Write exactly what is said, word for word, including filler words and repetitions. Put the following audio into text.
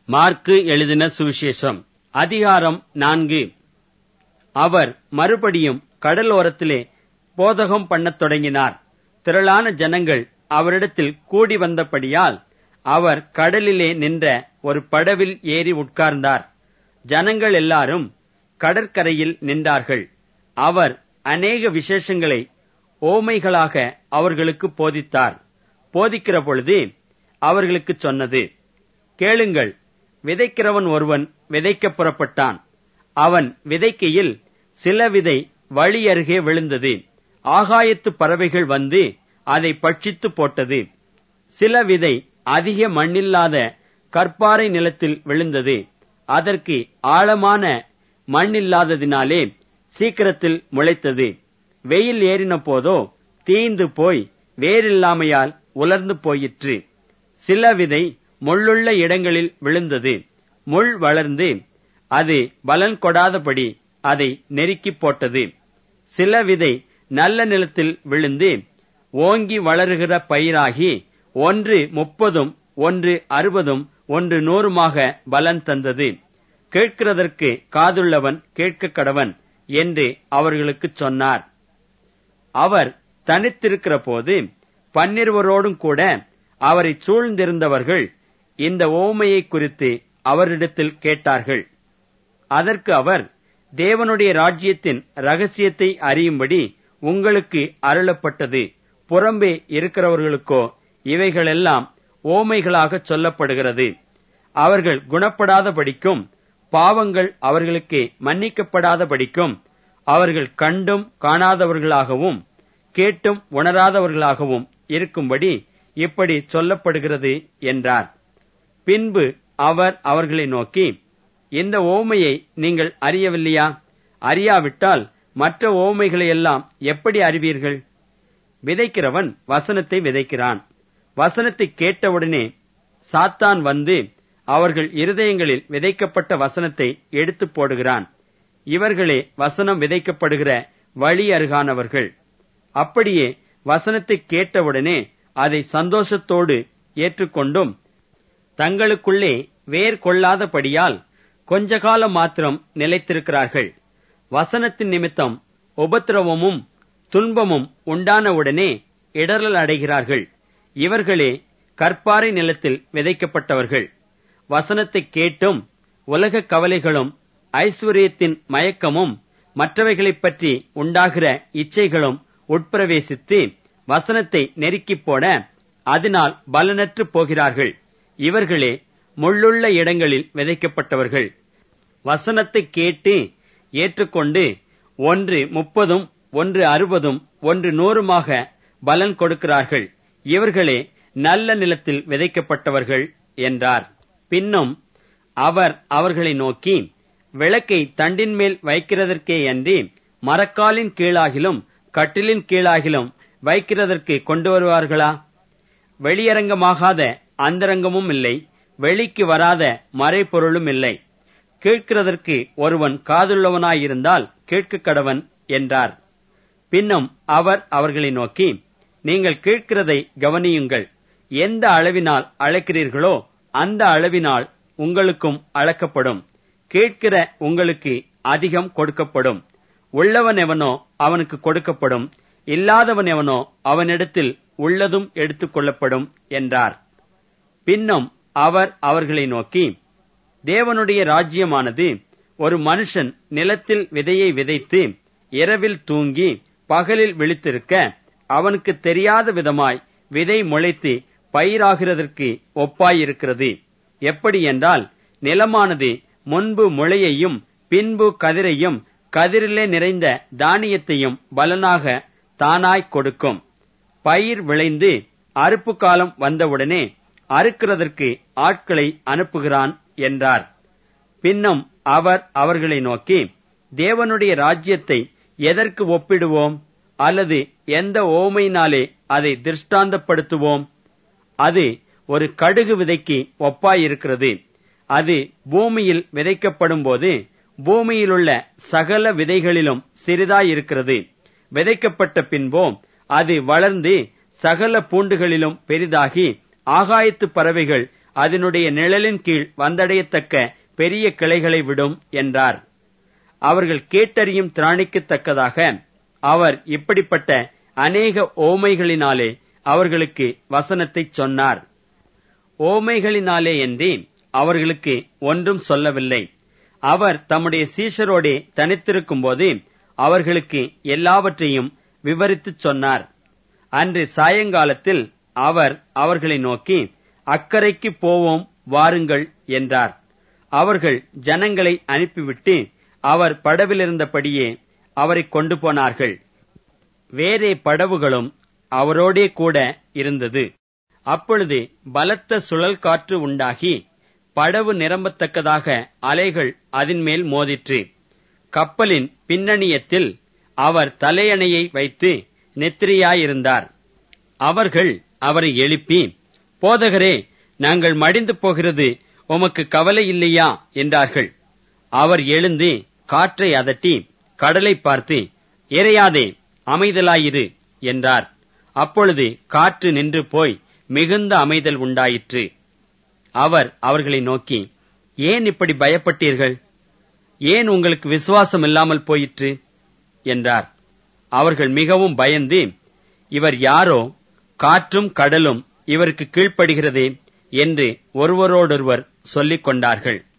Mark எழுதின சுவிசேஷம் அதிகாரம் நான்கு. அவர் மறுபடியும் கடலோரத்திலே போதகம் பண்ணத் தொடங்கினார். திரளான ஜனங்கள் அவரிடத்தில் கூடி வந்தபடியால் அவர் கடலிலே நின்ற ஒரு படவில் ஏறி உட்கார்ந்தார். ஜனங்கள் எல்லாரும் கடற்கரையில் நின்றார்கள். அவர் அநேக விசேஷங்களை ஓமைகளாக அவர்களுக்கு போதித்தார். போதிக்கிற பொழுது அவர்களுக்கு சொன்னது, கேளுங்கள். விதைக்கிறவன் ஒருவன் விதைக்க புறப்பட்டான். அவன் விதைக்கையில் சில விதை வழி அருகே விழுந்தது. ஆகாயத்து பறவைகள் வந்து அதை பட்சித்து போட்டது. சில விதை அதிக மண்ணில்லாத கற்பாறை நிலத்தில் விழுந்தது. அதற்கு ஆழமான மண்ணில்லாததினாலே சீக்கிரத்தில் முளைத்தது. வெயில் ஏறின போதோ தீய்ந்து போய் வேரில்லாமையால் உலர்ந்து போயிற்று. சில விதை முள்ளுள்ள இடங்களில் விழுந்தது. முள் வளர்ந்து அது பலன் கொடாதபடி அதை நெருக்கி போட்டது. சில விதை நல்ல நிலத்தில் விழுந்து ஓங்கி வளருகிற பயிராகி ஒன்று முப்பதும் ஒன்று அறுபதும் ஒன்று நூறுமாக பலன் தந்தது. கேட்கிறதற்கு காதுள்ளவன் கேட்க கடவன் என்று அவர்களுக்கு சொன்னார். அவர் தனித்திருக்கிற போது பன்னிருவரோடும் கூட அவரை சூழ்ந்திருந்தவர்கள் இந்த ஓமையை குறித்து அவரிடத்தில் கேட்டார்கள். அதற்கு அவர், தேவனுடைய ராஜ்யத்தின் ரகசியத்தை அறியும்படி உங்களுக்கு அருளப்பட்டது. புறம்பே இருக்கிறவர்களுக்கோ இவைகளெல்லாம் ஓமைகளாக சொல்லப்படுகிறது. அவர்கள் குணப்படாதபடிக்கும் பாவங்கள் அவர்களுக்கு மன்னிக்கப்படாதபடிக்கும் அவர்கள் கண்டும் காணாதவர்களாகவும் கேட்டும் உணராதவர்களாகவும் இருக்கும்படி இப்படி சொல்லப்படுகிறது என்றார். பின்பு அவர் அவர்களை நோக்கி, இந்த ஓமையை நீங்கள் அறியவில்லையா? அறியாவிட்டால் மற்ற ஓமைகளையெல்லாம் எப்படி அறிவீர்கள்? விதைக்கிறவன் வசனத்தை விதைக்கிறான். வசனத்தை கேட்டவுடனே சாத்தான் வந்து அவர்கள் இருதயங்களில் விதைக்கப்பட்ட வசனத்தை எடுத்து போடுகிறான். இவர்களே வசனம் விதைக்கப்படுகிற வழி அருகானவர்கள். அப்படியே வசனத்தை கேட்டவுடனே அதை சந்தோஷத்தோடு ஏற்றுக்கொண்டும் தங்களுக்குள்ளே வேர் கொள்ளாதபடியால் கொஞ்ச காலம் மாத்திரம் நிலைத்திருக்கிறார்கள். வசனத்தின் நிமித்தம் உபத்திரவமும் துன்பமும் உண்டானவுடனே இடறல் அடைகிறார்கள். இவர்களே கற்பாறை நிலத்தில் விதைக்கப்பட்டவர்கள். வசனத்தை கேட்டும் உலக கவலைகளும் ஐஸ்வர்யத்தின் மயக்கமும் மற்றவைகளைப் பற்றி உண்டாகிற இச்சைகளும் உட்பிரவேசித்து வசனத்தை நெருக்கிப் போட அதனால் பலனற்று போகிறார்கள். இவர்களே முள்ளுள்ள இடங்களில் விதைக்கப்பட்டவர்கள். வசனத்தை கேட்டு ஏற்றுக்கொண்டு ஒன்று முப்பதும் ஒன்று அறுபதும் ஒன்று நூறுமாக பலன் கொடுக்கிறார்கள். இவர்களே நல்ல நிலத்தில் விதைக்கப்பட்டவர்கள் என்றார். பின்னும் அவர் அவர்களை நோக்கி, விளக்கை தண்டின் மேல் வைக்கிறதற்கே அன்றி மரக்காலின் கீழாகிலும் கட்டிலின் கீழாகிலும் வைக்கிறதற்கு கொண்டு வருவார்களா? வெளியரங்கமாகாத அந்தரங்கமும் இல்லை, வெளிக்கு வராத மறைபொருளும் இல்லை. கேட்கிறதற்கு ஒருவன் காதுள்ளவனாயிருந்தால் கேட்க கடவன் என்றார். பின்னும் அவர் அவர்களை நோக்கி, நீங்கள் கேட்கிறதை கவனியுங்கள். எந்த அளவினால் அளக்கிறீர்களோ அந்த அளவினால் உங்களுக்கும் அளக்கப்படும். கேட்கிற உங்களுக்கு அதிகம் கொடுக்கப்படும். உள்ளவன் எவனோ அவனுக்கு கொடுக்கப்படும், இல்லாதவன் எவனோ அவனிடத்தில் உள்ளதும் எடுத்துக் கொள்ளப்படும் என்றார். பின்னும் அவர் அவர்களை நோக்கி, தேவனுடைய ராஜ்யமானது ஒரு மனுஷன் நிலத்தில் விதையை விதைத்து இரவில் தூங்கி பகலில் விழித்திருக்க அவனுக்கு தெரியாத விதமாய் விதை முளைத்து பயிராகிறதற்கு ஒப்பாயிருக்கிறது. எப்படி என்றால், நிலமானது முன்பு முளையையும் பின்பு கதிரையும் கதிரிலே நிறைந்த தானியத்தையும் பலனாக தானாய் கொடுக்கும். பயிர் விளைந்து அறுப்பு காலம் வந்தவுடனே அறுக்கிறதற்கு ஆட்களை அனுப்புகிறான் என்றார். பின்னும் அவர் அவர்களை நோக்கி, தேவனுடைய ராஜ்யத்தை எதற்கு ஒப்பிடுவோம்? அல்லது எந்த ஓமையினாலே அதை திருஷ்டாந்தப்படுத்துவோம்? அது ஒரு கடுகு விதைக்கு ஒப்பாயிருக்கிறது. அது பூமியில் விதைக்கப்படும் போது பூமியிலுள்ள சகல விதைகளிலும் சிறிதாயிருக்கிறது. விதைக்கப்பட்ட பின்போ அது வளர்ந்து சகல பூண்டுகளிலும் பெரிதாகி ஆகாயத்து பறவைகள் அதனுடைய நிழலின் கீழ் வந்தடையத்தக்க பெரிய கிளைகளை விடும் என்றார். அவர்கள் கேட்டறியும் திராணிக்கத்தக்கதாக அவர் இப்படிப்பட்ட அநேக ஓமைகளினாலே அவர்களுக்கு வசனத்தைச் சொன்னார். ஓமைகளினாலே என்று அவர்களுக்கு ஒன்றும் சொல்லவில்லை. அவர் தம்முடைய சீஷரோடே தனித்திருக்கும்போது அவர்களுக்கு எல்லாவற்றையும் விவரித்துச் சொன்னார். அன்று சாயங்காலத்தில் அவர் அவர்களை நோக்கி, அக்கரைக்கு போவோம் வாருங்கள் என்றார். அவர்கள் ஜனங்களை அனுப்பிவிட்டு அவர் படவிலிருந்தபடியே அவரை கொண்டு போனார்கள். வேறே படவுகளும் அவரோடே கூட இருந்தது. அப்பொழுது பலத்த சுழல் காற்று உண்டாகி படவு நிரம்பத்தக்கதாக அலைகள் அதின்மேல் மோதிற்று. கப்பலின் பின்னணியத்தில் அவர் தலையணையை வைத்து நித்திரையாயிருந்தார். அவர்கள் அவரை எழுப்பி, போதகரே, நாங்கள் மடிந்து போகிறது உமக்கு கவலை இல்லையா என்றார்கள். அவர் எழுந்து காற்றை அதட்டி கடலை பார்த்து, இறையாதே, அமைதலாயிரு என்றார். அப்பொழுது காற்று நின்று போய் மிகுந்த அமைதல் உண்டாயிற்று. அவர் அவர்களை நோக்கி, ஏன் இப்படி பயப்பட்டீர்கள்? ஏன் உங்களுக்கு விசுவாசம் இல்லாமல் போயிற்று என்றார். அவர்கள் மிகவும் பயந்து, இவர் யாரோ, காற்றும் கடலும் இவருக்கு கீழ்ப்படுகிறதே என்று ஒருவரோடொருவர் சொல்லிக் கொண்டார்கள்.